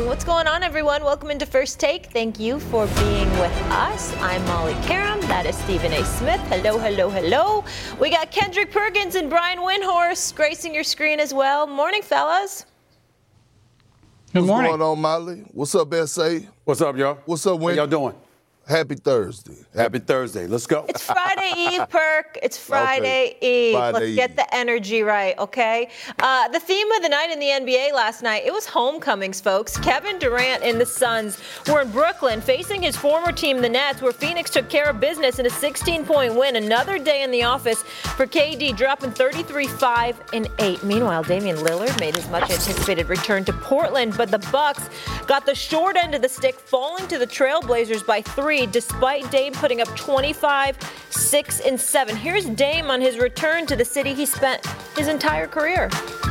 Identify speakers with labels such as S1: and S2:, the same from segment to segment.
S1: What's going on, everyone? Welcome into First Take. Thank you for being with us. I'm Molly Karam. That is Stephen A. Smith. Hello, hello, hello. We got Kendrick Perkins and Brian Windhorst gracing your screen as well. Morning, fellas.
S2: Good morning.
S3: What's going on, Molly? What's up, S.A.?
S4: What's up, y'all?
S3: What's up, Wendy?
S4: How y'all doing?
S3: Happy Thursday.
S4: Happy Thursday. Let's go.
S1: It's Friday Eve, Perk. It's Friday Eve. Let's get the energy right, okay? The theme of the night in the NBA last night, it was homecomings, folks. Kevin Durant and the Suns were in Brooklyn facing his former team, the Nets, where Phoenix took care of business in a 16-point win. Another day in the office for KD, dropping 33, 5, and 8. Meanwhile, Damian Lillard made his much-anticipated return to Portland, but the Bucks got the short end of the stick, falling to the Trailblazers by 3, despite Dame putting up 25, 6, and 7. Here's Dame on his return to the city he spent his entire career.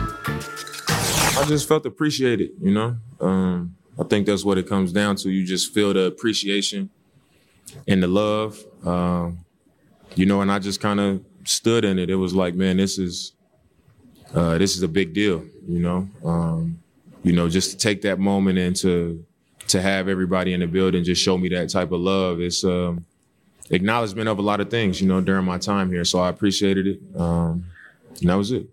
S5: I just felt appreciated, you know. I think that's what it comes down to. You just feel the appreciation and the love, you know, and I just kind of stood in it. It was like, man, this is a big deal, you know, just to take that moment and to have everybody in the building just show me that type of love. It's acknowledgement of a lot of things, you know, during my time here. So I appreciated it. And that was it.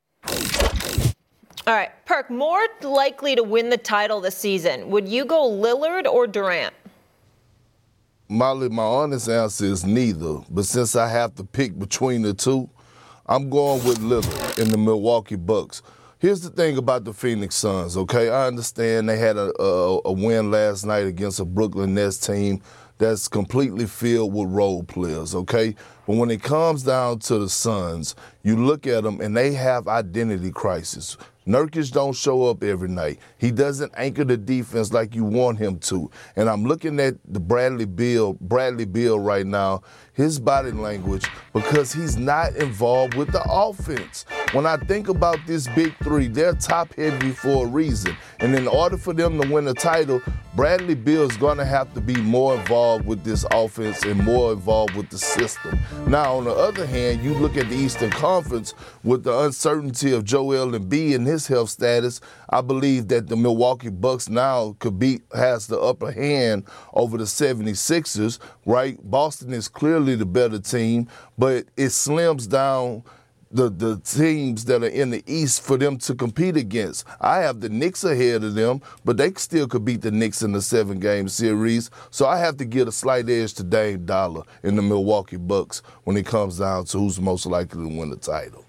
S1: All right, Perk, more likely to win the title this season. Would you go Lillard or Durant?
S3: Molly, my honest answer is neither. But since I have to pick between the two, I'm going with Lillard and the Milwaukee Bucks. Here's the thing about the Phoenix Suns, okay? I understand they had a win last night against a Brooklyn Nets team that's completely filled with role players, okay? But when it comes down to the Suns, you look at them and they have identity crisis. Nurkic don't show up every night. He doesn't anchor the defense like you want him to. And I'm looking at the Bradley Beal right now, his body language, because he's not involved with the offense. When I think about this big three, they're top heavy for a reason. And in order for them to win a title, Bradley Beal is going to have to be more involved with this offense and more involved with the system. Now, on the other hand, you look at the Eastern Conference with the uncertainty of Joel Embiid and his health status. I believe that the Milwaukee Bucks now has the upper hand over the 76ers, right? Boston is clearly the better team, but it slims down the teams that are in the East for them to compete against. I have the Knicks ahead of them, but they still could beat the Knicks in the 7-game series. So I have to give a slight edge to Dame Dollar in the Milwaukee Bucks when it comes down to who's most likely to win the title.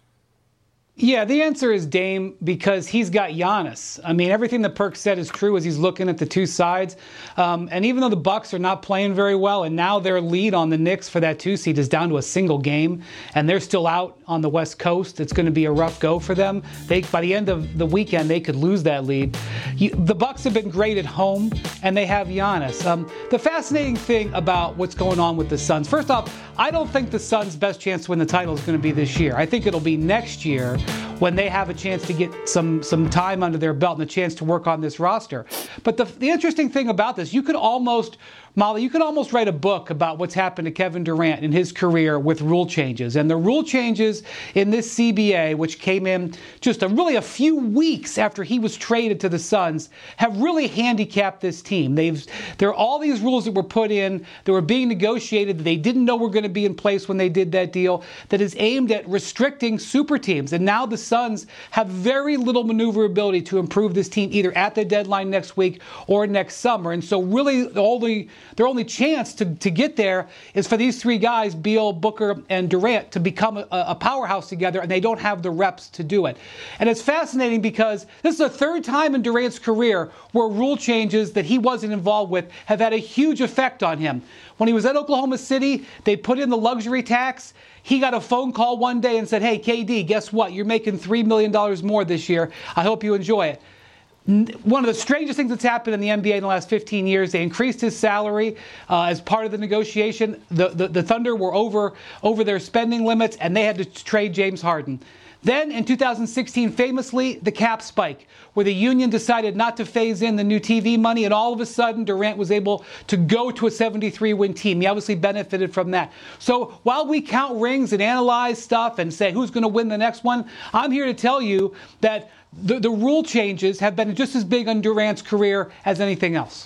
S2: Yeah, the answer is Dame because he's got Giannis. I mean, everything that Perk said is true as he's looking at the two sides. And even though the Bucks are not playing very well, and now their lead on the Knicks for that 2 seed is down to a single game, and they're still out on the West Coast, it's going to be a rough go for them. By the end of the weekend, they could lose that lead. The Bucks have been great at home, and they have Giannis. The fascinating thing about what's going on with the Suns, first off, I don't think the Suns' best chance to win the title is going to be this year. I think it'll be next year when they have a chance to get some time under their belt and a chance to work on this roster. But the interesting thing about this, Molly, you could almost write a book about what's happened to Kevin Durant in his career with rule changes. And the rule changes in this CBA, which came in just really a few weeks after he was traded to the Suns, have really handicapped this team. There are all these rules that were put in, that were being negotiated, that they didn't know were going to be in place when they did that deal, that is aimed at restricting super teams. And now the Suns have very little maneuverability to improve this team, either at the deadline next week or next summer. And so really their only chance to get there is for these three guys, Beal, Booker, and Durant, to become a powerhouse together, and they don't have the reps to do it. And it's fascinating because this is the third time in Durant's career where rule changes that he wasn't involved with have had a huge effect on him. When he was at Oklahoma City, they put in the luxury tax. He got a phone call one day and said, "Hey, KD, guess what? You're making $3 million more this year. I hope you enjoy it." One of the strangest things that's happened in the NBA in the last 15 years, they increased his salary as part of the negotiation. The Thunder were over their spending limits, and they had to trade James Harden. Then in 2016, famously, the cap spike, where the union decided not to phase in the new TV money, and all of a sudden Durant was able to go to a 73-win team. He obviously benefited from that. So while we count rings and analyze stuff and say who's going to win the next one, I'm here to tell you that the rule changes have been just as big on Durant's career as anything else?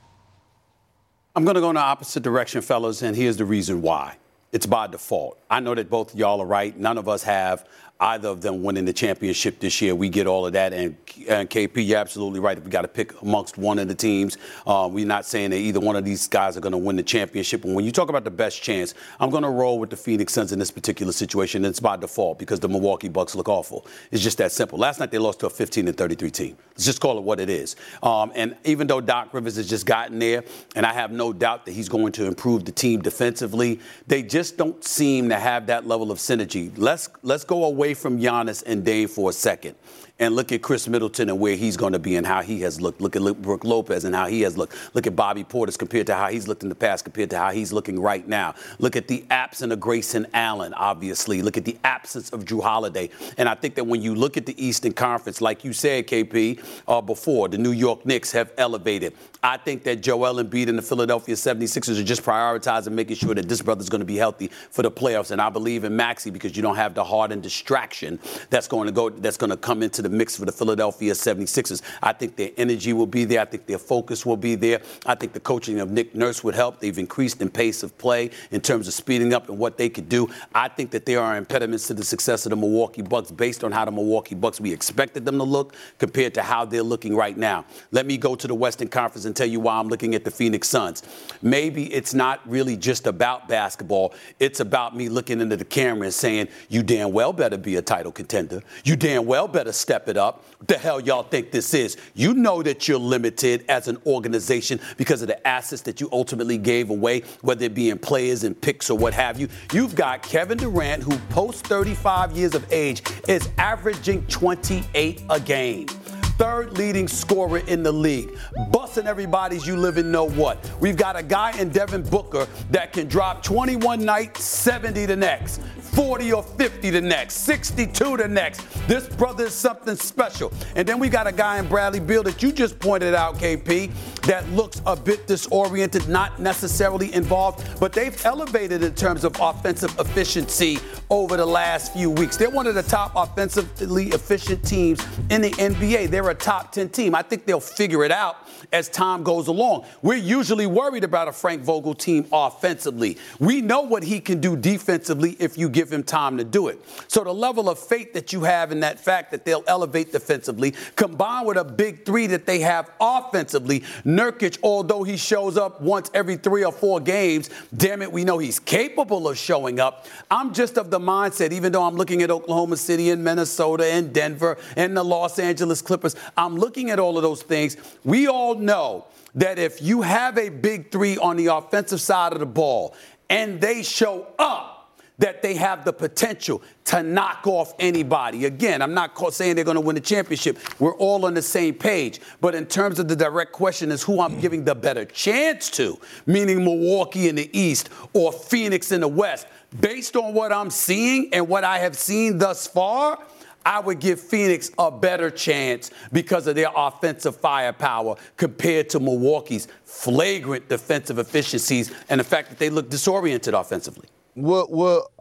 S4: I'm going to go in the opposite direction, fellas, and here's the reason why. It's by default. I know that both of y'all are right. None of us have either of them winning the championship this year. We get all of that. And KP, you're absolutely right. If we got to pick amongst one of the teams, we're not saying that either one of these guys are going to win the championship. And when you talk about the best chance, I'm going to roll with the Phoenix Suns in this particular situation. And it's by default because the Milwaukee Bucks look awful. It's just that simple. Last night they lost to a 15-33 team. Let's just call it what it is. And even though Doc Rivers has just gotten there, and I have no doubt that he's going to improve the team defensively, they just don't seem to have that level of synergy. Let's go away from Giannis and Dame for a second and look at Chris Middleton and where he's going to be and how he has looked. Look at Brook Lopez and how he has looked. Look at Bobby Portis compared to how he's looked in the past compared to how he's looking right now. Look at the absence of Grayson Allen, obviously. Look at the absence of Jrue Holiday. And I think that when you look at the Eastern Conference, like you said, KP, before, the New York Knicks have elevated. I think that Joel Embiid and the Philadelphia 76ers are just prioritizing making sure that this brother's going to be healthy for the playoffs. And I believe in Maxey because you don't have the Harden distraction that's going to come into the mix for the Philadelphia 76ers. I think their energy will be there. I think their focus will be there. I think the coaching of Nick Nurse would help. They've increased in pace of play in terms of speeding up and what they could do. I think that there are impediments to the success of the Milwaukee Bucks based on how the Milwaukee Bucks we expected them to look compared to how they're looking right now. Let me go to the Western Conference and tell you why I'm looking at the Phoenix Suns. Maybe it's not really just about basketball. It's about me looking into the camera and saying, you damn well better be a title contender. You damn well better step it up. What the hell y'all think this is? You know that you're limited as an organization because of the assets that you ultimately gave away, whether it be in players and picks or what have you. You've got Kevin Durant, who post 35 years of age is averaging 28 a game. Third leading scorer in the league. Busting everybody's you live and know what. We've got a guy in Devin Booker that can drop 21 nights, 70 the next, 40 or 50 the next, 62 the next. This brother is something special. And then we got a guy in Bradley Beal that you just pointed out, KP, that looks a bit disoriented, not necessarily involved, but they've elevated in terms of offensive efficiency over the last few weeks. They're one of the top offensively efficient teams in the NBA. They're a top 10 team. I think they'll figure it out as time goes along. We're usually worried about a Frank Vogel team offensively. We know what he can do defensively if you give him time to do it. So the level of faith that you have in that fact that they'll elevate defensively, combined with a big three that they have offensively, Nurkic, although he shows up once every 3 or 4 games, damn it, we know he's capable of showing up. I'm just of the mindset, even though I'm looking at Oklahoma City and Minnesota and Denver and the Los Angeles Clippers, I'm looking at all of those things. We all know that if you have a big three on the offensive side of the ball and they show up, that they have the potential to knock off anybody. Again, I'm not saying they're going to win the championship. We're all on the same page. But in terms of the direct question is who I'm giving the better chance to, meaning Milwaukee in the East or Phoenix in the West, based on what I'm seeing and what I have seen thus far, I would give Phoenix a better chance because of their offensive firepower compared to Milwaukee's flagrant defensive efficiencies and the fact that they look disoriented offensively.
S3: Well,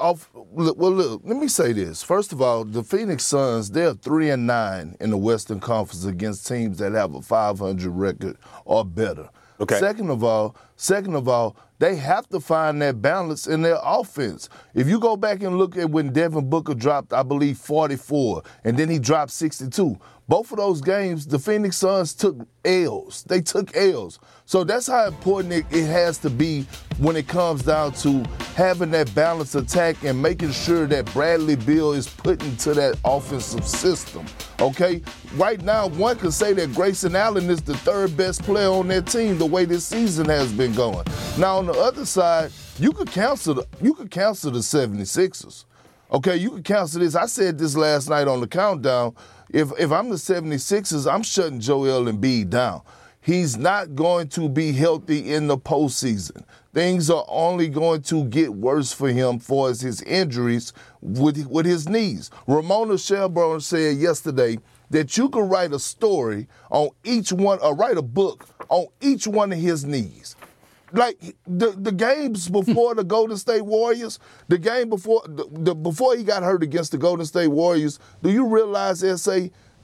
S3: look, let me say this. First of all, the Phoenix Suns, they're 3-9 in the Western Conference against teams that have a 500 record or better.
S4: Okay.
S3: Second of all, they have to find that balance in their offense. If you go back and look at when Devin Booker dropped, I believe, 44, and then he dropped 62, both of those games, the Phoenix Suns took L's. They took L's. So that's how important it has to be when it comes down to having that balanced attack and making sure that Bradley Beal is put into that offensive system, okay? Right now, one could say that Grayson Allen is the third best player on their team the way this season has been going. Now, on the other side, you could cancel the 76ers, okay? You could cancel this. I said this last night on the countdown. If I'm the 76ers, I'm shutting Joel Embiid down. He's not going to be healthy in the postseason. Things are only going to get worse for him for his injuries with his knees. Ramona Shelburne said yesterday that you can write a story on each one, or write a book on each one of his knees. Like the games before the Golden State Warriors, the game before he got hurt against the Golden State Warriors, do you realize, S.A.,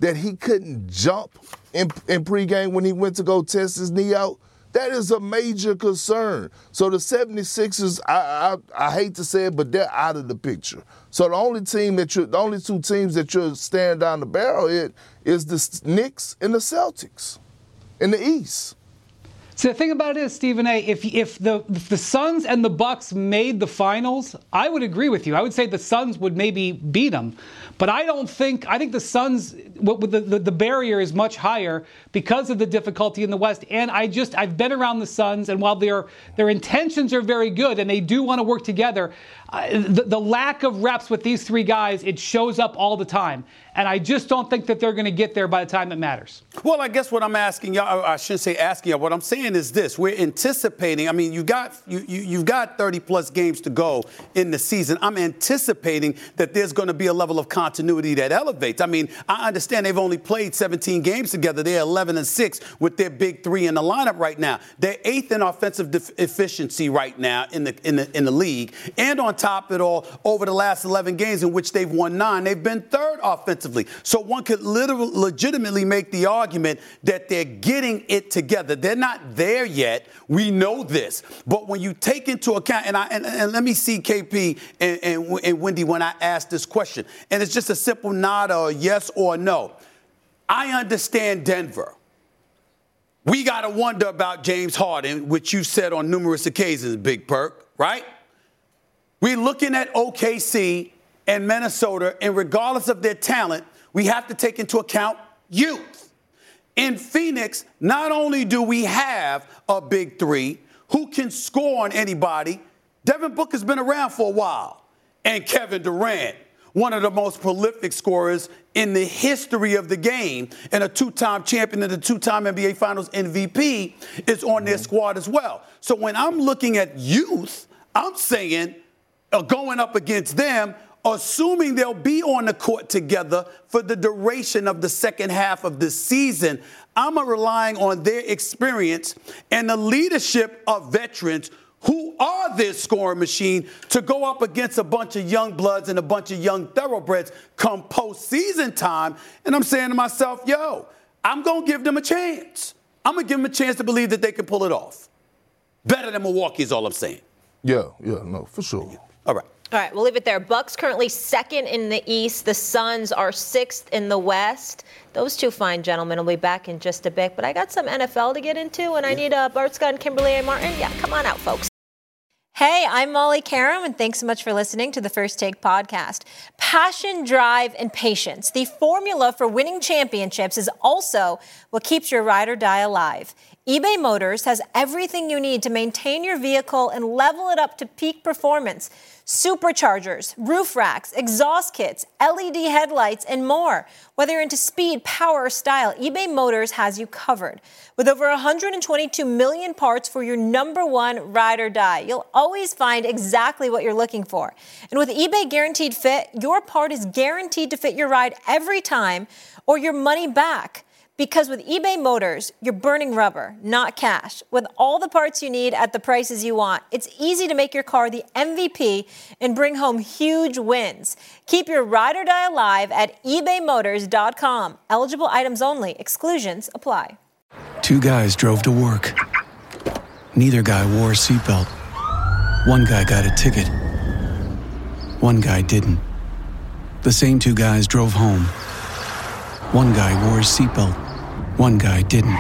S3: that he couldn't jump in pregame when he went to go test his knee out, that is a major concern. So the 76ers, I hate to say it, but they're out of the picture. So the only two teams that you're staring down the barrel at is the Knicks and the Celtics in the East.
S2: So the thing about it is, Stephen A., if the Suns and the Bucks made the finals, I would agree with you. I would say the Suns would maybe beat them. But I think the Suns, the barrier is much higher because of the difficulty in the West. And I've been around the Suns, and while their intentions are very good and they do want to work together, the lack of reps with these three guys, it shows up all the time. And I just don't think that they're going to get there by the time it matters.
S4: Well, I guess what I'm asking y'all, I shouldn't say asking y'all, what I'm saying is this. We're anticipating, I mean, you've got 30-plus games to go in the season. I'm anticipating that there's going to be a level of continuity that elevates. I mean, I understand they've only played 17 games together. They're 11-6 with their big three in the lineup right now. They're 8th in offensive efficiency right now in the league. And on top of it all, over the last 11 games in which they've won 9, they've been 3rd offensively. So one could legitimately make the argument that they're getting it together. They're not there yet. We know this. But when you take into account, and let me see KP and Wendy when I ask this question, and it's just a simple nod or yes or no. I understand Denver. We got to wonder about James Harden, which you said on numerous occasions, Big Perk, right? We're looking at OKC and Minnesota, and regardless of their talent, we have to take into account youth. In Phoenix, not only do we have a big three who can score on anybody, Devin Booker's been around for a while, and Kevin Durant, one of the most prolific scorers in the history of the game, and a 2-time champion and a 2-time NBA Finals MVP, is on their squad as well. So when I'm looking at youth, I'm saying going up against them, assuming they'll be on the court together for the duration of the second half of the season, I'm relying on their experience and the leadership of veterans who are this scoring machine to go up against a bunch of young bloods and a bunch of young thoroughbreds come postseason time. And I'm saying to myself, I'm going to give them a chance. I'm going to give them a chance to believe that they can pull it off. Better than Milwaukee is all I'm saying.
S3: Yeah, no, for sure.
S4: All right.
S1: All right, we'll leave it there. Bucks currently 2nd in the East. The Suns are 6th in the West. Those two fine gentlemen will be back in just a bit. But I got some NFL to get into, and I need Bart Scott and Kimberly A. Martin. Yeah, come on out, folks. Hey, I'm Molly Karam, and thanks so much for listening to the First Take podcast. Passion, drive, and patience. The formula for winning championships is also what keeps your ride or die alive. eBay Motors has everything you need to maintain your vehicle and level it up to peak performance. Superchargers, roof racks, exhaust kits, LED headlights, and more. Whether you're into speed, power, or style, eBay Motors has you covered. With over 122 million parts for your #1 ride or die, you'll always find exactly what you're looking for. And with eBay Guaranteed Fit, your part is guaranteed to fit your ride every time or your money back. Because with eBay Motors, you're burning rubber, not cash. With all the parts you need at the prices you want, it's easy to make your car the MVP and bring home huge wins. Keep your ride or die alive at ebaymotors.com. Eligible items only. Exclusions apply.
S6: 2 guys drove to work. Neither guy wore a seatbelt. One guy got a ticket. One guy didn't. The same 2 guys drove home. One guy wore his seatbelt. One guy didn't.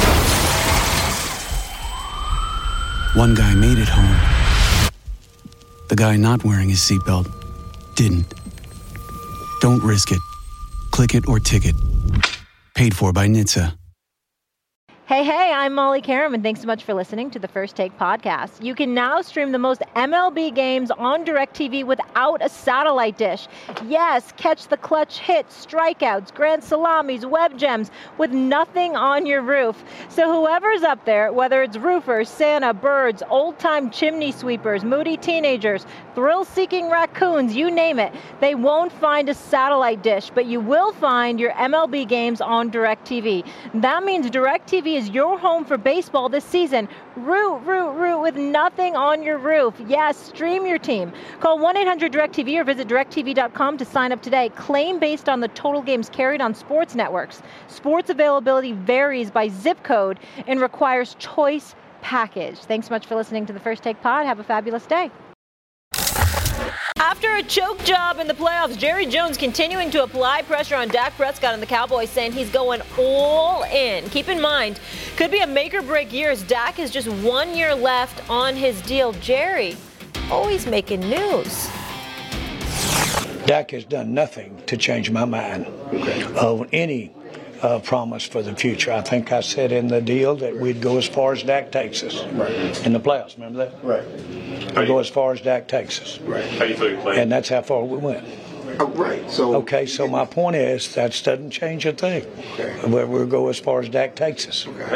S6: One guy made it home. The guy not wearing his seatbelt didn't. Don't risk it. Click it or ticket. Paid for by NHTSA.
S1: Hey, I'm Molly Karam, and thanks so much for listening to the First Take podcast. You can now stream the most MLB games on DirecTV without a satellite dish. Yes, catch the clutch hits, strikeouts, grand salamis, web gems with nothing on your roof. So whoever's up there, whether it's roofers, Santa, birds, old-time chimney sweepers, moody teenagers, thrill-seeking raccoons, you name it, they won't find a satellite dish, but you will find your MLB games on DirecTV. That means DirecTV DirecTV is your home for baseball this season. Root with nothing on your roof. Yes, stream your team. Call 1-800-DirecTV or visit directv.com to sign up today. Claim based on the total games carried on sports networks. Sports availability varies by zip code and requires choice package. Thanks so much for listening to the First Take Pod. Have a fabulous day. After a choke job in the playoffs, Jerry Jones continuing to apply pressure on Dak Prescott and the Cowboys, saying he's going all in. Keep in mind, could be a make or break year as Dak has just 1 year left on his deal. Jerry, always making news.
S7: Dak has done nothing to change my mind of any promise for the future. I think I said in the deal that we'd go as far as Dak takes us in the playoffs. Remember that?
S8: Right.
S7: We'd go as far as Dak takes us.
S8: Right. How do you feel you playing?
S7: And that's how far we went.
S8: Oh, right. So
S7: my point is that doesn't change a thing. Okay. We'll go as far as Dak takes us. Okay.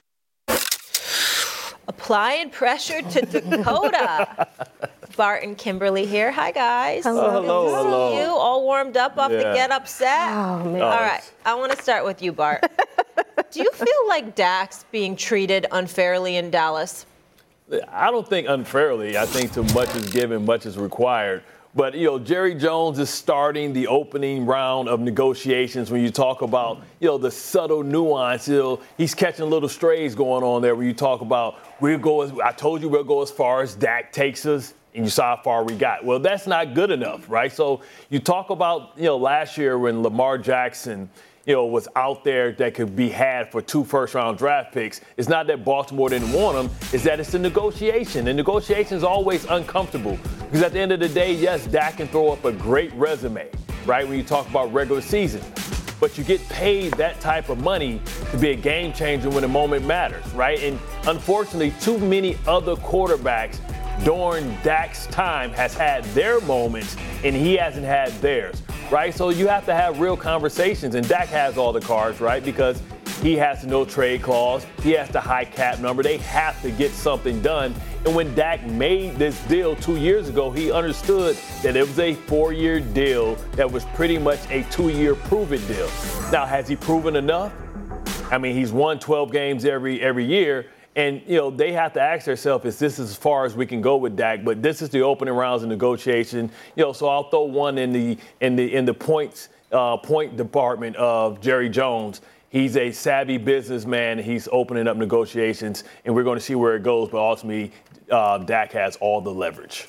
S1: Applying pressure to Dakota. Bart and Kimberly here. Hi, guys.
S9: Hello.
S1: You all warmed up off the get upset?
S9: Oh, man.
S1: All right. I want to start with you, Bart. Do you feel like Dak's being treated unfairly in Dallas?
S9: I don't think unfairly. I think too much is given, much is required. But, Jerry Jones is starting the opening round of negotiations. When you talk about, the subtle nuance, he's catching little strays going on there. When you talk about, I told you we'll go as far as Dak takes us, and you saw how far we got. Well, that's not good enough, right? So you talk about, last year when Lamar Jackson, was out there that could be had for 2 first-round draft picks. It's not that Baltimore didn't want him. It's that it's a negotiation. And negotiation is always uncomfortable because at the end of the day, yes, Dak can throw up a great resume, right, when you talk about regular season. But you get paid that type of money to be a game changer when the moment matters, right? And unfortunately, too many other quarterbacks during Dak's time has had their moments, and he hasn't had theirs, right? So you have to have real conversations, and Dak has all the cards, right? Because he has the no trade clause. He has the high cap number. They have to get something done. And when Dak made this deal 2 years ago, he understood that it was a 4-year deal that was pretty much a 2-year prove-it deal. Now, has he proven enough? I mean, he's won 12 games every year. And, they have to ask themselves, is this as far as we can go with Dak? But this is the opening rounds of negotiation. So I'll throw one in the point department of Jerry Jones. He's a savvy businessman. He's opening up negotiations, and we're going to see where it goes. But ultimately, Dak has all the leverage.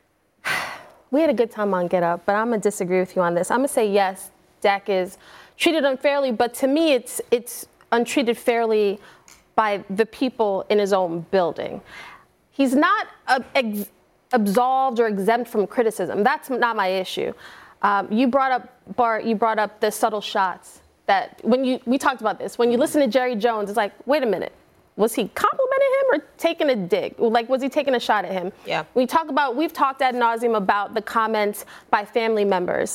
S10: We had a good time on Get Up, but I'm going to disagree with you on this. I'm going to say, yes, Dak is treated unfairly, but to me, it's untreated fairly by the people in his own building. He's not absolved or exempt from criticism. That's not my issue. You brought up, Bart, the subtle shots that we talked about this. When you listen to Jerry Jones, it's like, wait a minute. Was he complimenting him or taking a dig? Like, was he taking a shot at him?
S1: Yeah.
S10: We've talked ad nauseum about the comments by family members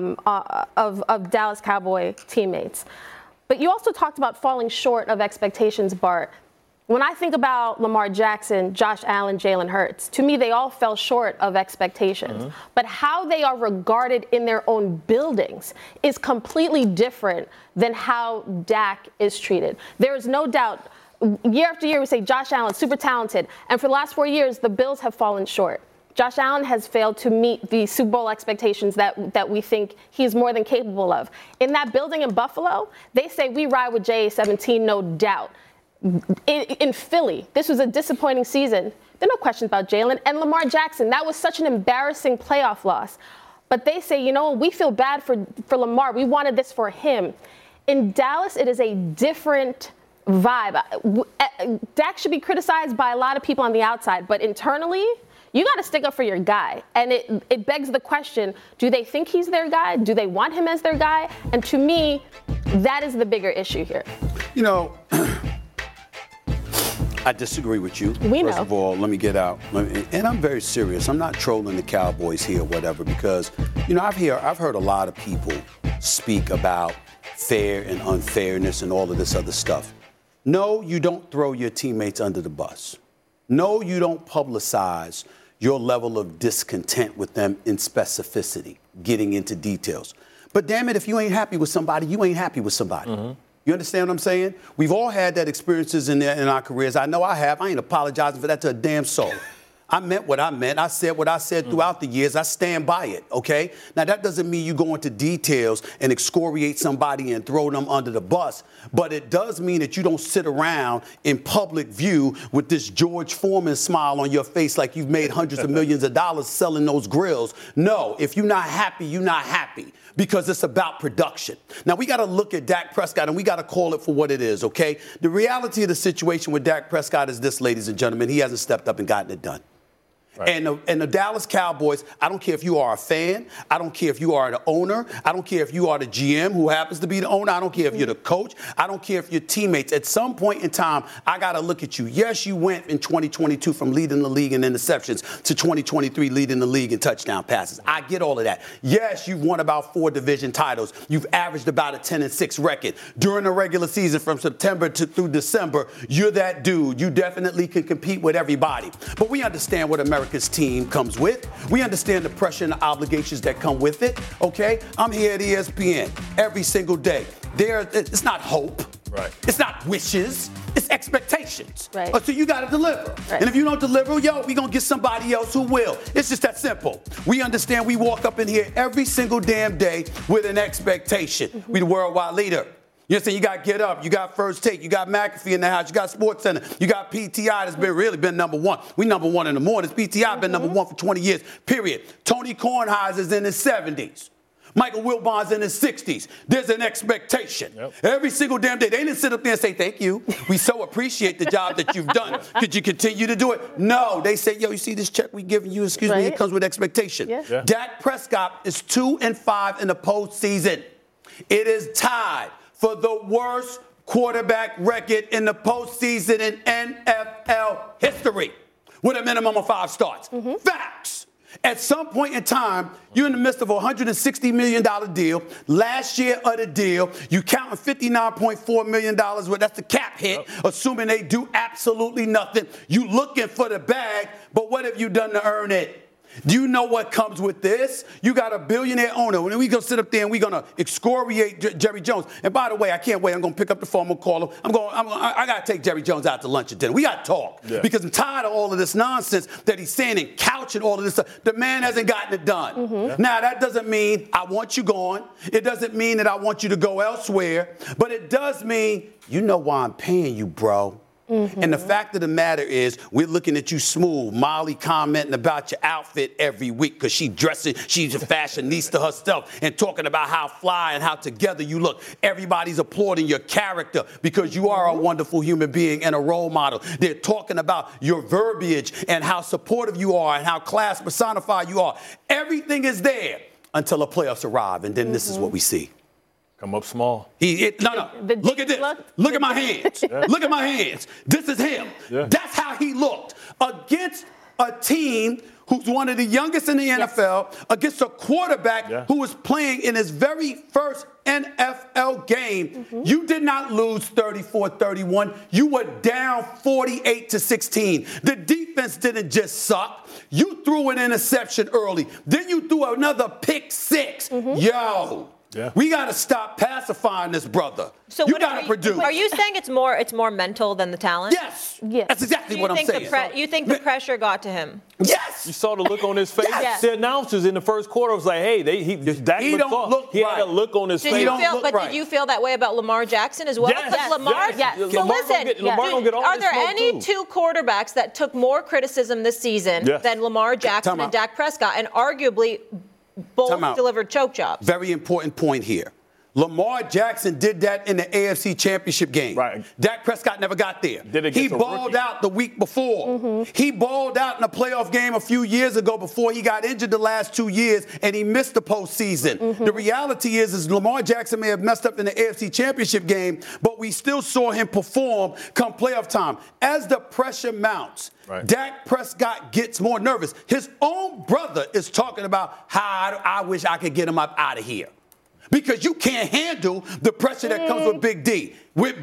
S10: of Dallas Cowboy teammates. But you also talked about falling short of expectations, Bart. When I think about Lamar Jackson, Josh Allen, Jalen Hurts, to me, they all fell short of expectations. Mm-hmm. But how they are regarded in their own buildings is completely different than how Dak is treated. There is no doubt, year after year, we say Josh Allen, super talented. And for the last 4 years, the Bills have fallen short. Josh Allen has failed to meet the Super Bowl expectations that we think he's more than capable of. In that building in Buffalo, they say we ride with JA-17, no doubt. In Philly, this was a disappointing season. There are no questions about Jalen. And Lamar Jackson, that was such an embarrassing playoff loss. But they say, we feel bad for Lamar. We wanted this for him. In Dallas, it is a different vibe. Dak should be criticized by a lot of people on the outside, but internally, you got to stick up for your guy. And it begs the question, do they think he's their guy? Do they want him as their guy? And to me, that is the bigger issue here.
S4: I disagree with you.
S10: We know.
S4: First of all, let me get out. And I'm very serious. I'm not trolling the Cowboys here or whatever because, I've heard a lot of people speak about fair and unfairness and all of this other stuff. No, you don't throw your teammates under the bus. No, you don't publicize your level of discontent with them in specificity, getting into details. But damn it, if you ain't happy with somebody, you ain't happy with somebody. Mm-hmm. You understand what I'm saying? We've all had that experiences in our careers. I know I have. I ain't apologizing for that to a damn soul. I meant what I meant. I said what I said throughout the years. I stand by it, okay? Now, that doesn't mean you go into details and excoriate somebody and throw them under the bus, but it does mean that you don't sit around in public view with this George Foreman smile on your face like you've made hundreds of millions of dollars selling those grills. No, if you're not happy, you're not happy, because it's about production. Now, we got to look at Dak Prescott, and we got to call it for what it is, okay? The reality of the situation with Dak Prescott is this, ladies and gentlemen. He hasn't stepped up and gotten it done. Right. And the Dallas Cowboys, I don't care if you are a fan. I don't care if you are the owner. I don't care if you are the GM who happens to be the owner. I don't care if you're the coach. I don't care if you're teammates. At some point in time, I got to look at you. Yes, you went in 2022 from leading the league in interceptions to 2023 leading the league in touchdown passes. I get all of that. Yes, you've won about 4 division titles. You've averaged about a 10-6 record. During the regular season from September through December, you're that dude. You definitely can compete with everybody. But we understand what America's team comes with. We understand the pressure and the obligations that come with it, okay? I'm here at ESPN every single day. It's not hope. Right. It's not wishes. It's expectations. Right. So you got to deliver. Right. And if you don't deliver, we're going to get somebody else who will. It's just that simple. We understand we walk up in here every single damn day with an expectation. Mm-hmm. We the worldwide leader. You understand? You got Get Up, you got First Take, you got McAfee in the house, you got Sports Center, you got PTI that's been number one. We number one in the mornings. PTI been number one for 20 years, period. Tony Kornheiser's in his 70s. Michael Wilbon's in his 60s. There's an expectation. Yep. Every single damn day. They didn't sit up there and say, thank you. We so appreciate the job that you've done. Could you continue to do it? No. They say, yo, you see this check we giving you? Excuse me, it comes with expectation. Yeah. Yeah. Dak Prescott is 2-5 in the postseason. It is tied for the worst quarterback record in the postseason in NFL history with a minimum of 5 starts. Mm-hmm. Facts. At some point in time, you're in the midst of a $160 million deal. Last year of the deal, you counting $59.4 million. Well, that's the cap hit, assuming they do absolutely nothing. You looking for the bag, but what have you done to earn it? Do you know what comes with this? You got a billionaire owner, and we're going to sit up there and we're going to excoriate Jerry Jones. And by the way, I can't wait. I'm going to pick up the phone. I'm going to call him. I got to take Jerry Jones out to lunch and dinner. We got to talk because I'm tired of all of this nonsense that he's saying and couching all of this stuff. The man hasn't gotten it done. Mm-hmm. Now, that doesn't mean I want you gone. It doesn't mean that I want you to go elsewhere. But it does mean you know why I'm paying you, bro. Mm-hmm. And the fact of the matter is, we're looking at you smooth. Molly commenting about your outfit every week because she's a fashionista herself and talking about how fly and how together you look. Everybody's applauding your character because you are a wonderful human being and a role model. They're talking about your verbiage and how supportive you are and how class personified you are. Everything is there until the playoffs arrive, and then this is what we see.
S9: Come up small.
S4: Look at this. Look at my hands. Look at my hands. This is him. Yeah. That's how he looked against a team who's one of the youngest in the NFL, against a quarterback who was playing in his very first NFL game. Mm-hmm. You did not lose 34-31. You were down 48-16. The defense didn't just suck. You threw an interception early. Then you threw another pick 6. Mm-hmm. Yo. Yeah. We got to stop pacifying this brother. So you got to produce.
S1: Are you saying it's more mental than the talent?
S4: Yes. That's exactly what I'm saying.
S1: You think the pressure got to him?
S4: Yes.
S9: You saw the look on his face?
S1: Yes.
S9: The announcers in the first quarter was like, hey, Dak
S4: don't look
S9: He had a look on his face.
S1: Did you feel that way about Lamar Jackson as well?
S9: Yes.
S1: Lamar, So listen, are there any two quarterbacks that took more criticism this season than Lamar Jackson and Dak Prescott, and arguably both delivered choke jobs?
S4: Very important point here. Lamar Jackson did that in the AFC Championship game. Right. Dak Prescott never got there. He balled out the week before. Mm-hmm. He balled out in a playoff game a few years ago before he got injured the last 2 years, and he missed the postseason. Mm-hmm. The reality is Lamar Jackson may have messed up in the AFC Championship game, but we still saw him perform come playoff time. As the pressure mounts, Dak Prescott gets more nervous. His own brother is talking about how I wish I could get him up out of here. Because you can't handle the pressure that comes with Big D.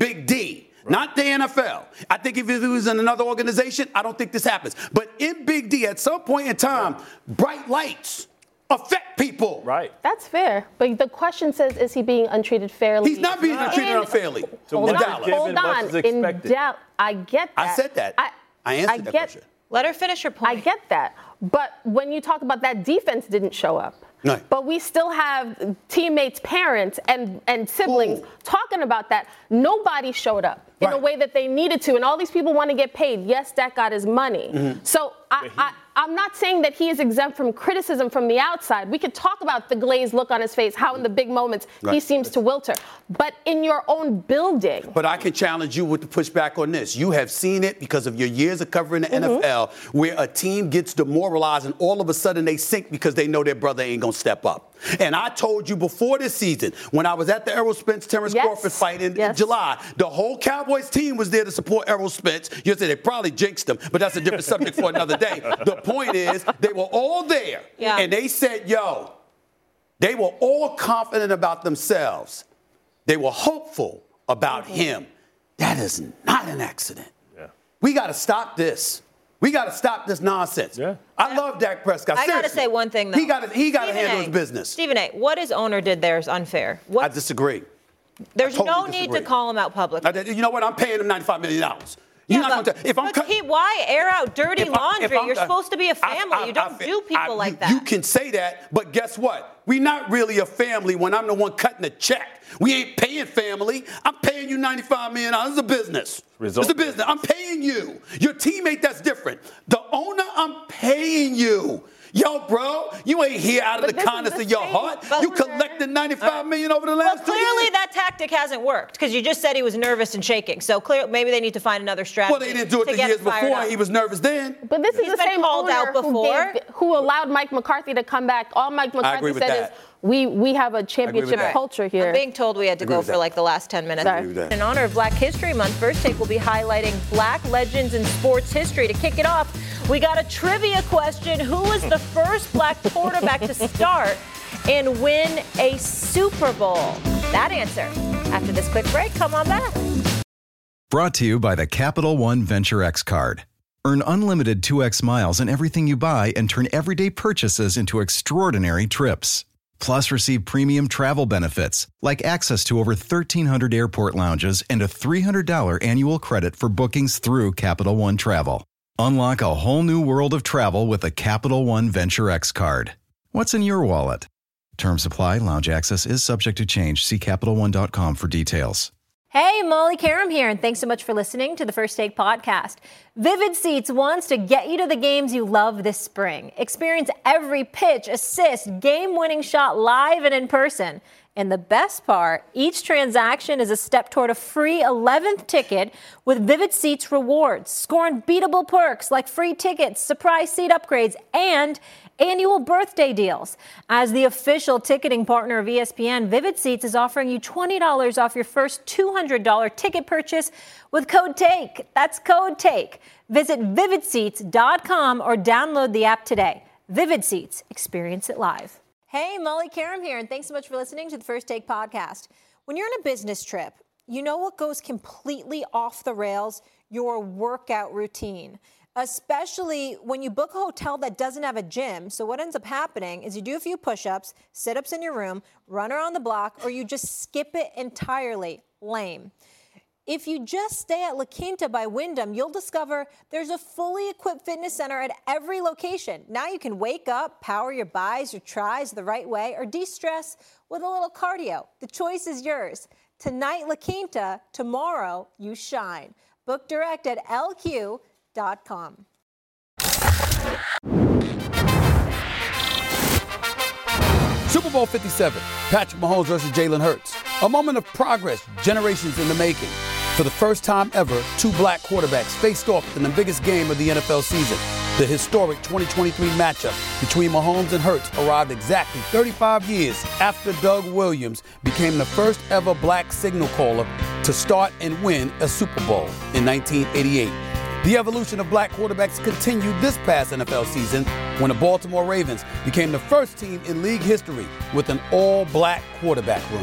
S4: Not the NFL. I think if it was in another organization, I don't think this happens. But in Big D, at some point in time, bright lights affect people.
S9: Right.
S10: That's fair. But the question says, is he being untreated fairly?
S4: He's not being treated unfairly.
S9: So
S10: Hold
S9: much
S10: on.
S9: is given, much is expected.
S10: I get that.
S4: I said that. I answered that question.
S1: Let her finish her point.
S10: I get that. But when you talk about that defense didn't show up.
S4: Right.
S10: But we still have teammates, parents, and siblings talking about that. Nobody showed up in a way that they needed to. And all these people want to get paid. Yes, Dak got his money. Mm-hmm. So I'm not saying that he is exempt from criticism from the outside. We could talk about the glazed look on his face, how in the big moments he seems to wilter. But in your own building.
S4: But I can challenge you with the pushback on this. You have seen it because of your years of covering the NFL, where a team gets demoralized and all of a sudden they sink because they know their brother ain't going to step up. And I told you before this season, when I was at the Errol Spence-Terrence Crawford fight in July, the whole Cowboys team was there to support Errol Spence. You say they probably jinxed him, but that's a different subject for another day. The point is, they were all there, and they said, they were all confident about themselves. They were hopeful about him. That is not an accident. Yeah. We got to stop this. We got to stop this nonsense. Yeah. I love Dak Prescott.
S1: I got to say one thing, though.
S4: He got to handle his business.
S1: Stephen A., what his owner did there is unfair.
S4: I disagree.
S1: There's no need to call him out publicly.
S4: You know what? I'm paying him $95 million.
S1: Why air out dirty laundry? You're supposed to be a family. You don't do people like that.
S4: You can say that, but guess what? We're not really a family when I'm the one cutting the check. We ain't paying family. I'm paying you $95 million. It's a business. It's a business. I'm paying you. Your teammate, that's different. The owner, I'm paying you. Yo, bro, you ain't here out of the kindness of your heart. You collected $95 million over the last 2 years.
S1: Clearly that tactic hasn't worked because you just said he was nervous and shaking. So clearly, maybe they need to find another strategy.
S4: Well, they didn't do it the years before. He was nervous then.
S10: But this is the same owner who allowed Mike McCarthy to come back. All Mike McCarthy said is, we have a championship culture here.
S1: I'm being told we had to go for like the last 10 minutes. In honor of Black History Month, First Take will be highlighting Black legends in sports history. To kick it off, we got a trivia question. Who was the first Black quarterback to start and win a Super Bowl? That answer after this quick break. Come on back.
S11: Brought to you by the Capital One Venture X card. Earn unlimited 2x miles on everything you buy and turn everyday purchases into extraordinary trips. Plus, receive premium travel benefits like access to over 1,300 airport lounges and a $300 annual credit for bookings through Capital One Travel. Unlock a whole new world of travel with a Capital One Venture X card. What's in your wallet? Terms apply. Lounge access is subject to change. See CapitalOne.com for details.
S1: Hey, Molly Karam here, and thanks so much for listening to the First Take podcast. Vivid Seats wants to get you to the games you love this spring. Experience every pitch, assist, game-winning shot live and in person. And the best part, each transaction is a step toward a free 11th ticket with Vivid Seats rewards. Score unbeatable perks like free tickets, surprise seat upgrades, and annual birthday deals. As the official ticketing partner of ESPN, Vivid Seats is offering you $20 off your first $200 ticket purchase with code TAKE. That's code TAKE. Visit vividseats.com or download the app today. Vivid Seats. Experience it live. Hey, Molly Karam here, and thanks so much for listening to the First Take podcast. When you're on a business trip, you know what goes completely off the rails? Your workout routine. Especially when you book a hotel that doesn't have a gym. So what ends up happening is you do a few push-ups, sit-ups in your room, run around the block, or you just skip it entirely. Lame. If you just stay at La Quinta by Wyndham, you'll discover there's a fully equipped fitness center at every location. Now you can wake up, power your bis or tris the right way, or de-stress with a little cardio. The choice is yours. Tonight, La Quinta. Tomorrow, you shine. Book direct at LQ.com.
S4: Super Bowl 57, Patrick Mahomes versus Jalen Hurts. A moment of progress, generations in the making. For the first time ever, two black quarterbacks faced off in the biggest game of the NFL season. The historic 2023 matchup between Mahomes and Hurts arrived exactly 35 years after Doug Williams became the first ever black signal caller to start and win a Super Bowl in 1988. The evolution of black quarterbacks continued this past NFL season when the Baltimore Ravens became the first team in league history with an all-black quarterback room.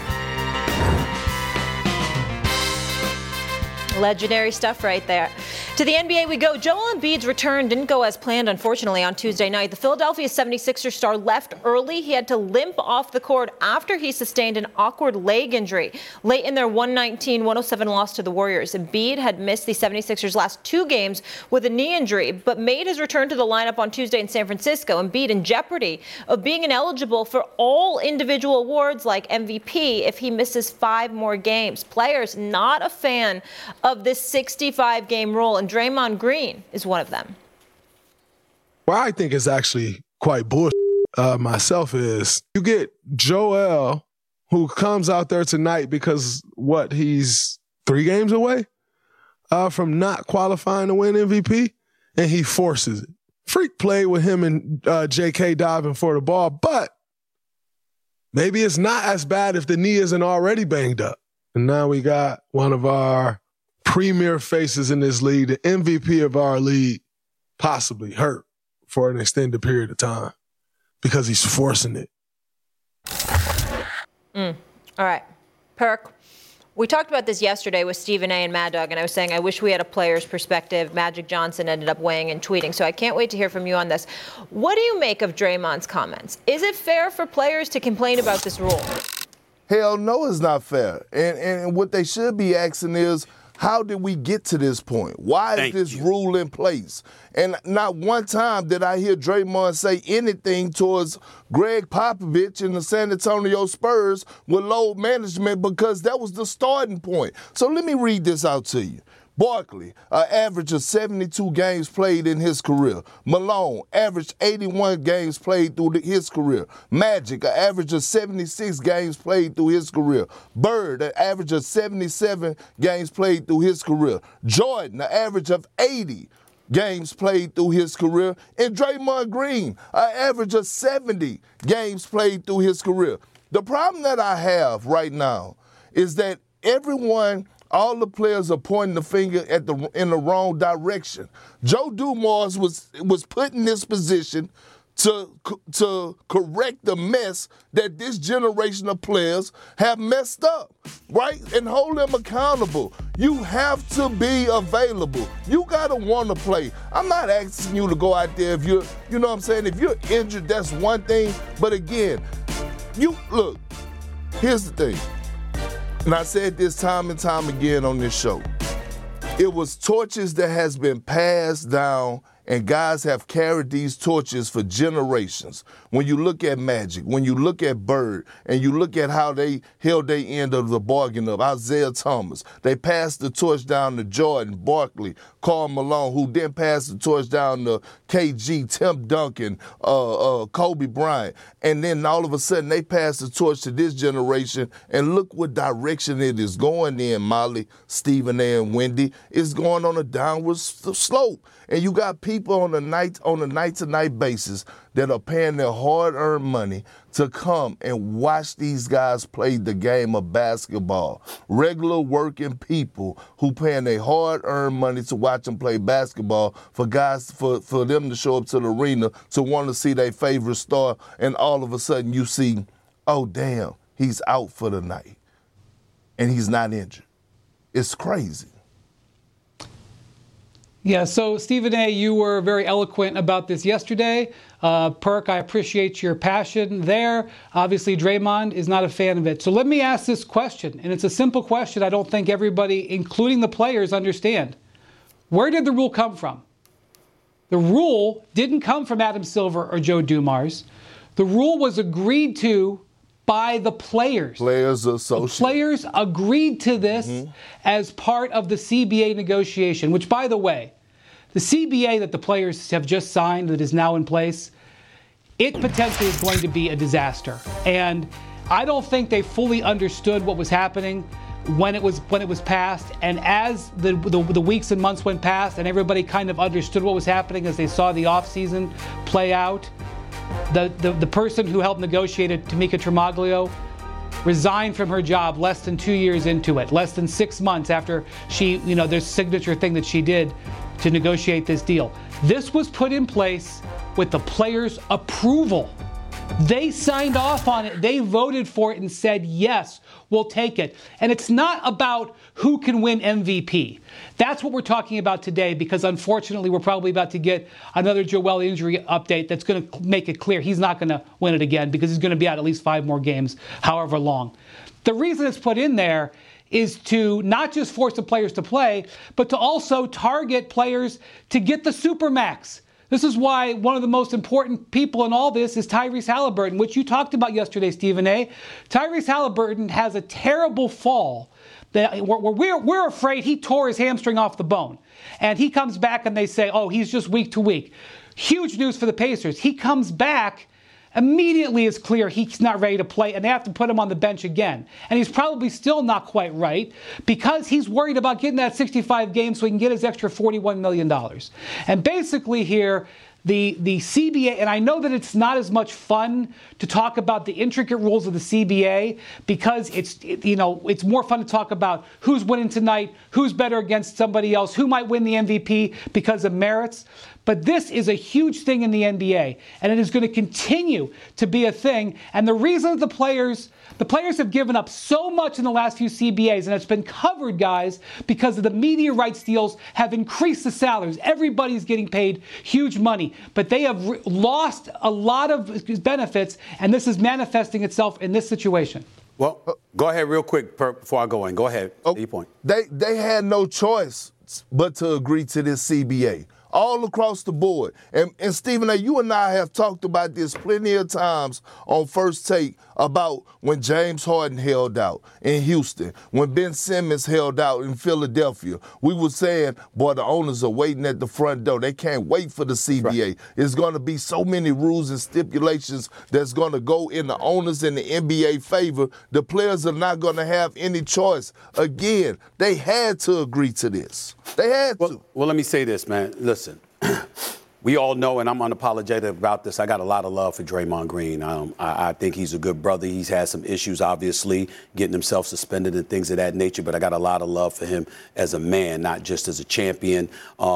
S1: Legendary stuff right there. To the NBA we go. Joel Embiid's return didn't go as planned, unfortunately, on Tuesday night. The Philadelphia 76ers star left early. He had to limp off the court after he sustained an awkward leg injury late in their 119-107 loss to the Warriors. Embiid had missed the 76ers' last 2 games with a knee injury, but made his return to the lineup on Tuesday in San Francisco. Embiid in jeopardy of being ineligible for all individual awards like MVP if he misses 5 more games. Players not a fan of this 65-game rule, and Draymond Green is one of them.
S12: Well, I think it's actually quite bullshit myself is you get Joel, who comes out there tonight because, he's 3 games away from not qualifying to win MVP, and he forces it. Freak played with him and JK diving for the ball, but maybe it's not as bad if the knee isn't already banged up. And now we got one of our premier faces in this league, the MVP of our league, possibly hurt for an extended period of time because he's forcing it.
S1: All right. Perk, we talked about this yesterday with Stephen A. and Mad Dog, and I was saying I wish we had a player's perspective. Magic Johnson ended up weighing and tweeting, so I can't wait to hear from you on this. What do you make of Draymond's comments? Is it fair for players to complain about this rule?
S3: Hell no, it's not fair. And what they should be asking is, how did we get to this point? Why is this rule in place? And not one time did I hear Draymond say anything towards Greg Popovich and the San Antonio Spurs with load management, because that was the starting point. So let me read this out to you. Barkley, an average of 72 games played in his career. Malone, averaged 81 games played through his career. Magic, an average of 76 games played through his career. Bird, an average of 77 games played through his career. Jordan, an average of 80 games played through his career. And Draymond Green, an average of 70 games played through his career. The problem that I have right now is that all the players are pointing the finger in the wrong direction. Joe Dumars was put in this position to correct the mess that this generation of players have messed up, right? And hold them accountable. You have to be available. You got to want to play. I'm not asking you to go out there if you're, you know what I'm saying? If you're injured, that's one thing. But again, look, here's the thing. And I said this time and time again on this show. It was torches that has been passed down, and guys have carried these torches for generations. When you look at Magic, when you look at Bird, and you look at how they held their end of the bargain of Isaiah Thomas, they passed the torch down to Jordan, Barkley, Karl Malone, who then passed the torch down to KG, Tim Duncan, Kobe Bryant. And then all of a sudden they passed the torch to this generation, and look what direction it is going in, Molly, Stephen A. and Wendy. It's going on a downward slope. And you got people on a night-to-night basis that are paying their hard-earned money to come and watch these guys play the game of basketball. Regular working people who paying their hard-earned money to watch them play basketball, for them to show up to the arena to want to see their favorite star, and all of a sudden you see, oh, damn, he's out for the night, and he's not injured. It's crazy.
S2: Yeah, so Stephen A., you were very eloquent about this yesterday. Perk, I appreciate your passion there. Obviously, Draymond is not a fan of it. So let me ask this question, and it's a simple question I don't think everybody, including the players, understand. Where did the rule come from? The rule didn't come from Adam Silver or Joe Dumars. The rule was agreed to by the players.
S3: Players Association.
S2: The players agreed to this as part of the CBA negotiation, which, by the way, the CBA that the players have just signed that is now in place, it potentially is going to be a disaster. And I don't think they fully understood what was happening when it was passed. And as the weeks and months went past and everybody kind of understood what was happening as they saw the offseason play out, the person who helped negotiate it, Tamika Tremaglio, resigned from her job less than 2 years into it, less than 6 months after she, there's a signature thing that she did to negotiate this deal. This was put in place with the players' approval. They signed off on it. They voted for it and said, yes, we'll take it. And it's not about who can win MVP. That's what we're talking about today, because unfortunately we're probably about to get another Joel injury update that's going to make it clear he's not going to win it again, because he's going to be out at least 5 more games, however long. The reason it's put in there is to not just force the players to play, but to also target players to get the supermax. This is why one of the most important people in all this is Tyrese Halliburton, which you talked about yesterday, Stephen A. Tyrese Halliburton has a terrible fall. We're afraid he tore his hamstring off the bone. And he comes back and they say, oh, he's just week to week. Huge news for the Pacers. He comes back. Immediately it's clear he's not ready to play, and they have to put him on the bench again. And he's probably still not quite right, because he's worried about getting that 65 games so he can get his extra $41 million. And basically here, the CBA, and I know that it's not as much fun to talk about the intricate rules of the CBA, because it's more fun to talk about who's winning tonight, who's better against somebody else, who might win the MVP because of merits. But this is a huge thing in the NBA, and it is going to continue to be a thing. And the reason the players have given up so much in the last few CBAs, and it's been covered, guys, because of the media rights deals have increased the salaries. Everybody's getting paid huge money, but they have lost a lot of benefits, and this is manifesting itself in this situation.
S4: Well, go ahead real quick before I go in. Go ahead.
S3: Okay.
S4: Point.
S3: They had no choice but to agree to this CBA. All across the board. And Stephen A., you and I have talked about this plenty of times on First Take about when James Harden held out in Houston, when Ben Simmons held out in Philadelphia. We were saying, boy, the owners are waiting at the front door. They can't wait for the CBA. Right. It's going to be so many rules and stipulations that's going to go in the owners and the NBA favor. The players are not going to have any choice. Again, they had to agree to this. They had to.
S4: Well, let me say this, man. Listen, we all know, and I'm unapologetic about this, I got a lot of love for Draymond Green. I think he's a good brother. He's had some issues, obviously, getting himself suspended and things of that nature, but I got a lot of love for him as a man, not just as a champion.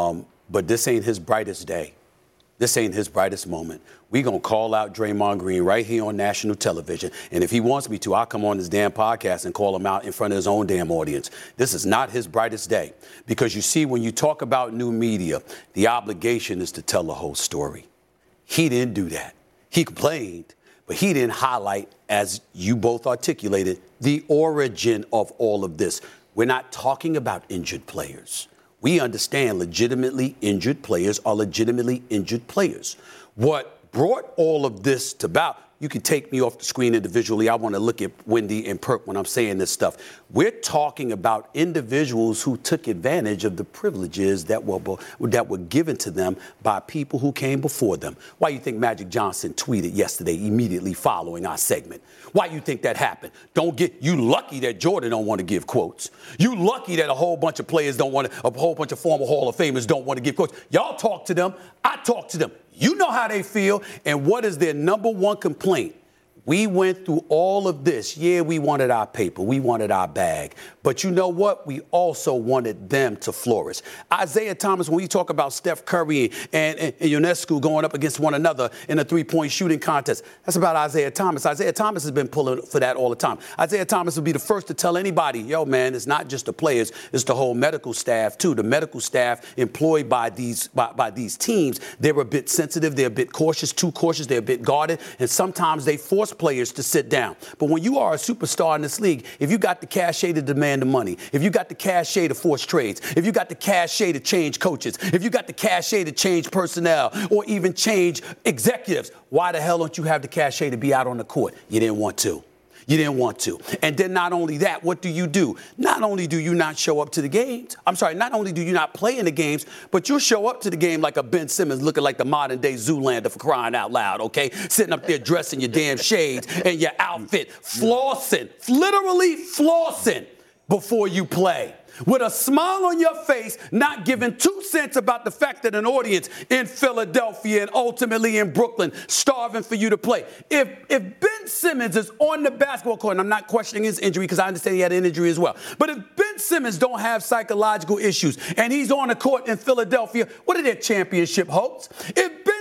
S4: But this ain't his brightest day. This ain't his brightest moment. We going to call out Draymond Green right here on national television. And if he wants me to, I'll come on this damn podcast and call him out in front of his own damn audience. This is not his brightest day. Because you see, when you talk about new media, the obligation is to tell the whole story. He didn't do that. He complained, but he didn't highlight, as you both articulated, the origin of all of this. We're not talking about injured players. We understand legitimately injured players are legitimately injured players. What brought all of this to about, you can take me off the screen individually. I want to look at Wendy and Perk when I'm saying this stuff. We're talking about individuals who took advantage of the privileges that were given to them by people who came before them. Why you think Magic Johnson tweeted yesterday immediately following our segment? Why you think that happened? You lucky that Jordan don't want to give quotes. You lucky that a whole bunch of players don't want to, a whole bunch of former Hall of Famers don't want to give quotes. Y'all talk to them. I talk to them. You know how they feel, and what is their number one complaint? We went through all of this. Yeah, we wanted our paper. We wanted our bag. But you know what? We also wanted them to flourish. Isaiah Thomas, when we talk about Steph Curry and Ionescu going up against one another in a three-point shooting contest, that's about Isaiah Thomas. Isaiah Thomas has been pulling for that all the time. Isaiah Thomas will be the first to tell anybody, yo, man, it's not just the players, it's the whole medical staff, too. The medical staff employed by these teams, they're a bit sensitive, they're a bit cautious, too cautious, they're a bit guarded, and sometimes they force players to sit down. But when you are a superstar in this league, if you got the cachet to demand the money, if you got the cachet to force trades, if you got the cachet to change coaches, if you got the cachet to change personnel or even change executives, why the hell don't you have the cachet to be out on the court? You didn't want to. You didn't want to. And then not only that, what do? Not only do you not show up to the games, not only do you not play in the games, but you'll show up to the game like a Ben Simmons looking like the modern day Zoolander, for crying out loud, okay? Sitting up there dressing your damn shades and your outfit, flossing, literally flossing before you play. With a smile on your face, not giving 2 cents about the fact that an audience in Philadelphia and ultimately in Brooklyn starving for you to play. If Ben Simmons is on the basketball court, and I'm not questioning his injury because I understand he had an injury as well, but if Ben Simmons don't have psychological issues and he's on the court in Philadelphia, what are their championship hopes? If Ben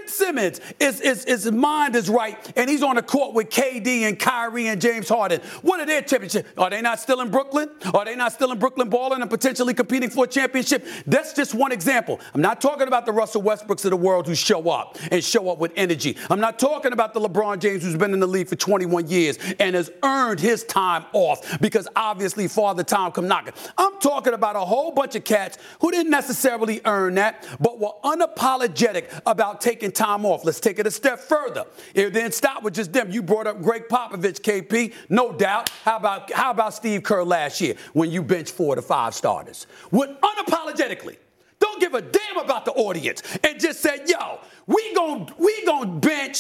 S4: Ben Simmons, his mind is right, and he's on the court with KD and Kyrie and James Harden. What are their championships? Are they not still in Brooklyn? Are they not still in Brooklyn balling and potentially competing for a championship? That's just one example. I'm not talking about the Russell Westbrooks of the world who show up with energy. I'm not talking about the LeBron James who's been in the league for 21 years and has earned his time off because obviously Father Time come knocking. I'm talking about a whole bunch of cats who didn't necessarily earn that, but were unapologetic about taking time off. Let's take it a step further. It didn't stop with just them. You brought up Greg Popovich, KP, no doubt. How about Steve Kerr last year when you benched 4 to 5 starters? Unapologetically. Don't give a damn about the audience and just said, yo, we gon' bench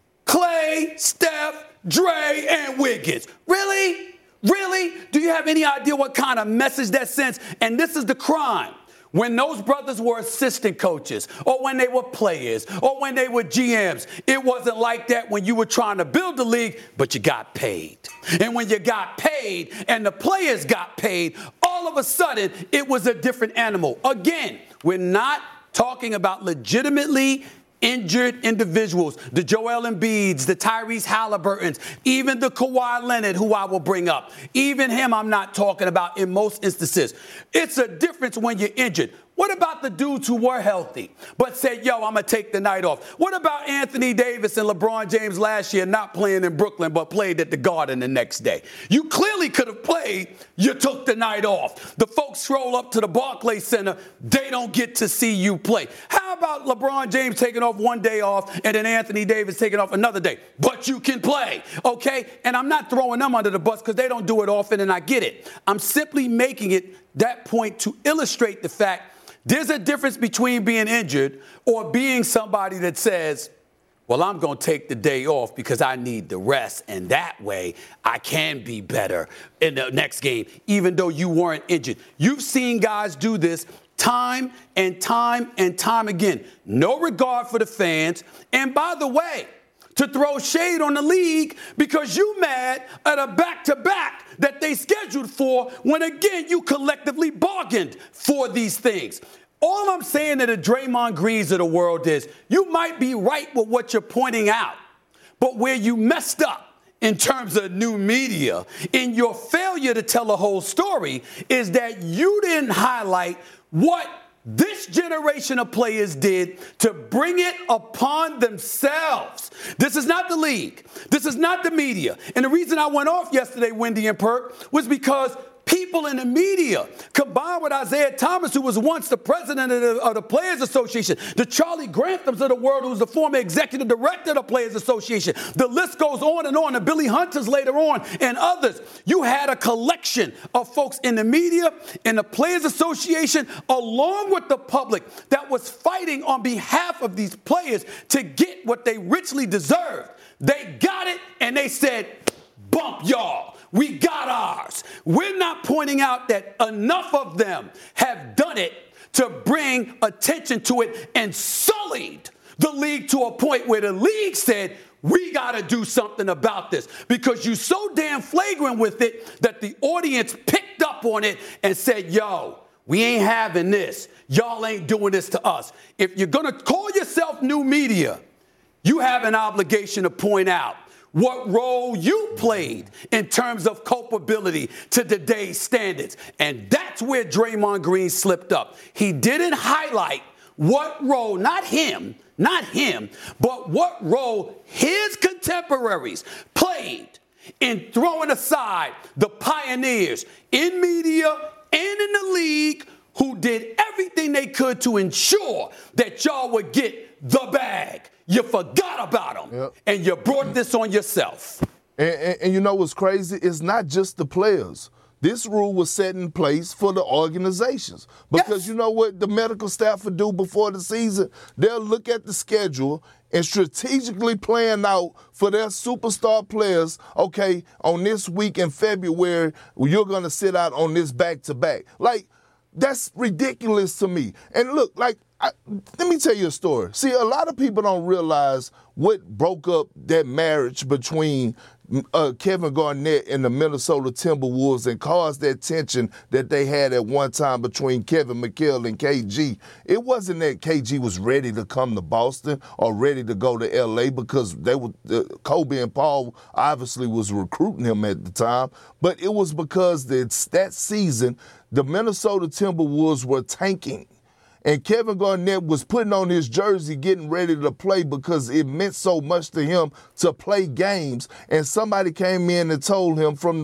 S4: Clay, Steph, Dre, and Wiggins. Really? Really? Do you have any idea what kind of message that sends? And this is the crime. When those brothers were assistant coaches or when they were players or when they were GMs, it wasn't like that when you were trying to build the league, but you got paid. And when you got paid and the players got paid, all of a sudden it was a different animal. Again, we're not talking about legitimately injured individuals, the Joel Embiids, the Tyrese Halliburtons, even the Kawhi Leonard, who I will bring up. Even him I'm not talking about in most instances. It's a difference when you're injured. What about the dudes who were healthy but said, yo, I'm going to take the night off? What about Anthony Davis and LeBron James last year not playing in Brooklyn but played at the Garden the next day? You clearly could have played. You took the night off. The folks stroll up to the Barclays Center. They don't get to see you play. How about LeBron James taking off one day off and then Anthony Davis taking off another day? But you can play, okay? And I'm not throwing them under the bus because they don't do it often, and I get it. I'm simply making it that point to illustrate the fact there's a difference between being injured or being somebody that says, well, I'm going to take the day off because I need the rest, and that way I can be better in the next game, even though you weren't injured. You've seen guys do this time and time and time again. No regard for the fans. And by the way, to throw shade on the league because you mad at a back-to-back that they scheduled for when, again, you collectively bargained for these things. All I'm saying to the Draymond Greens of the world is you might be right with what you're pointing out, but where you messed up in terms of new media in your failure to tell a whole story is that you didn't highlight what this generation of players did to bring it upon themselves. This is not the league. This is not the media. And the reason I went off yesterday, Wendy and Perk, was because people in the media, combined with Isaiah Thomas, who was once the president of the Players Association, the Charlie Granthams of the world, who was the former executive director of the Players Association. The list goes on, the Billy Hunters later on, and others. You had a collection of folks in the media, in the Players Association, along with the public, that was fighting on behalf of these players to get what they richly deserved. They got it, and they said, bump y'all. We got ours. We're not pointing out that enough of them have done it to bring attention to it and sullied the league to a point where the league said, we got to do something about this because you're so damn flagrant with it that the audience picked up on it and said, yo, we ain't having this. Y'all ain't doing this to us. If you're going to call yourself new media, you have an obligation to point out what role you played in terms of culpability to today's standards. And that's where Draymond Green slipped up. He didn't highlight what role, not him, but what role his contemporaries played in throwing aside the pioneers in media and in the league who did everything they could to ensure that y'all would get the bag. You forgot about them, and you brought this on yourself.
S3: And you know what's crazy? It's not just the players. This rule was set in place for the organizations. Because you know what the medical staff would do before the season? They'll look at the schedule and strategically plan out for their superstar players, okay, on this week in February, you're going to sit out on this back-to-back. Like, that's ridiculous to me. And look, like, let me tell you a story. See, a lot of people don't realize what broke up that marriage between Kevin Garnett and the Minnesota Timberwolves and caused that tension that they had at one time between Kevin McHale and KG. It wasn't that KG was ready to come to Boston or ready to go to L.A. because Kobe and Paul obviously was recruiting him at the time, but it was because that season the Minnesota Timberwolves were tanking. And Kevin Garnett was putting on his jersey, getting ready to play because it meant so much to him to play games. And somebody came in and told him from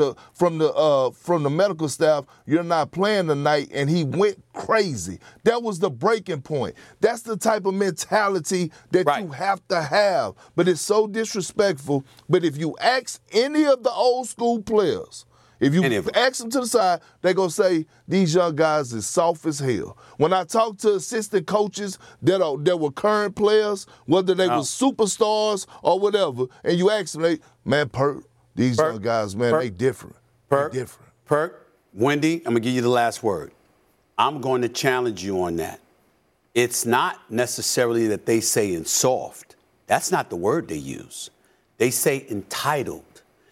S3: the medical staff, "You're not playing tonight," and he went crazy. That was the breaking point. That's the type of mentality that you have to have. But it's so disrespectful. But if you ask any of the old school players, if you ask them to the side, they're going to say, these young guys is soft as hell. When I talk to assistant coaches that were current players, whether they were superstars or whatever, and you ask them, these young guys, they different. They different.
S4: Perk, Wendy, I'm going to give you the last word. I'm going to challenge you on that. It's not necessarily that they say in soft. That's not the word they use. They say entitled.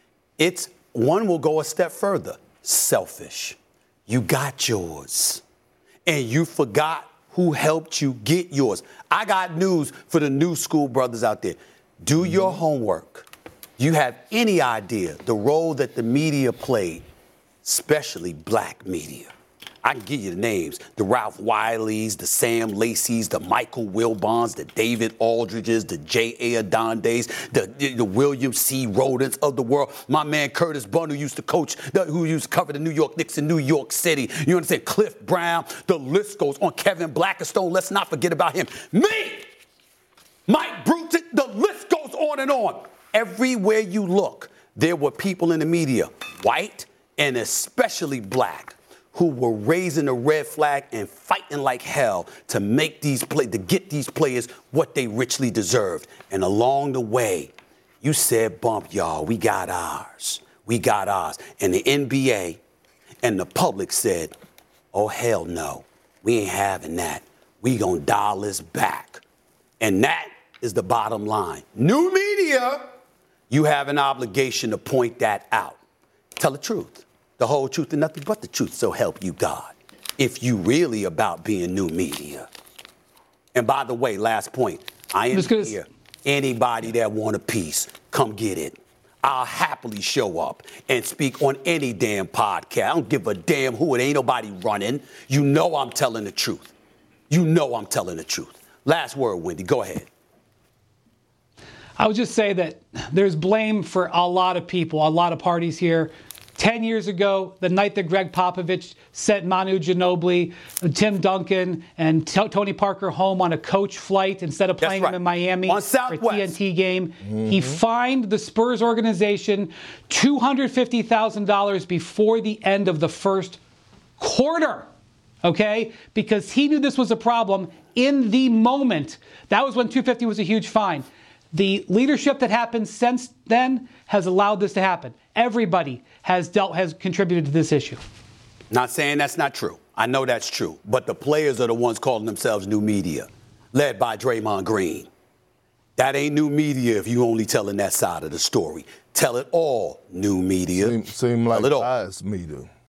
S4: One will go a step further. Selfish. You got yours. And you forgot who helped you get yours. I got news for the new school brothers out there. Do your homework. You have any idea the role that the media played, especially black media? I can give you the names, the Ralph Wileys, the Sam Lacey's, the Michael Wilbons, the David Aldridges, the J.A. Adondes, the William C. Rodents of the world. My man Curtis Bunn, who used to cover the New York Knicks in New York City. You understand? Cliff Brown. The list goes on. Kevin Blackstone. Let's not forget about him. Me! Mike Bruton. The list goes on and on. Everywhere you look, there were people in the media, white and especially black, who were raising the red flag and fighting like hell to make to get these players what they richly deserved. And along the way, you said, bump, y'all, we got ours. We got ours. And the NBA and the public said, oh, hell no, we ain't having that. We gonna dial this back. And that is the bottom line. New media, you have an obligation to point that out. Tell the truth. The whole truth and nothing but the truth, so help you God, if you really about being new media. And by the way, last point, I am here. Anybody that want a piece, come get it. I'll happily show up and speak on any damn podcast. I don't give a damn who it ain't nobody running. You know I'm telling the truth. You know I'm telling the truth. Last word, Wendy, go ahead.
S2: I would just say that there's blame for a lot of people, a lot of parties here. 10 years ago, the night that Greg Popovich sent Manu Ginobili, Tim Duncan, and Tony Parker home on a coach flight instead of playing them in Miami for a TNT game, he fined the Spurs organization $250,000 before the end of the first quarter, okay? Because he knew this was a problem in the moment. That was when $250 was a huge fine. The leadership that happened since then has allowed this to happen. Everybody has contributed to this issue.
S4: Not saying that's not true. I know that's true. But the players are the ones calling themselves new media, led by Draymond Green. That ain't new media if you only telling that side of the story. Tell it all, new media.
S3: Seem like biased media.